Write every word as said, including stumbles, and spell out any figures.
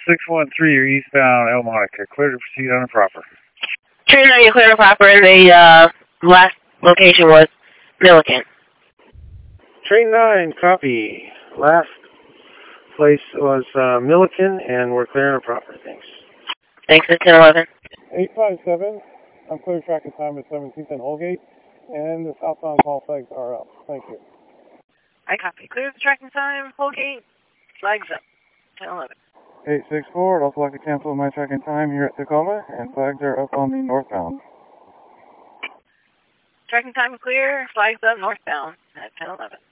six one three, you're eastbound El Monica. Clear to proceed on a proper. Train nine, you clear to proper, and the uh, last location was Milliken. Train nine, copy. Last place was uh, Milliken, and we're clearing a proper. Thanks. Thanks, at ten eleven. eight five seven, I'm clear tracking time at seventeenth and Holgate, and the southbound call flags are up. Thank you. I copy. Clear the tracking time, Holgate, flags up, ten eleven. eight six four, I'd also like to cancel my tracking time here at Tacoma, and flags are up on the northbound. Tracking time clear, flags up northbound at ten eleven.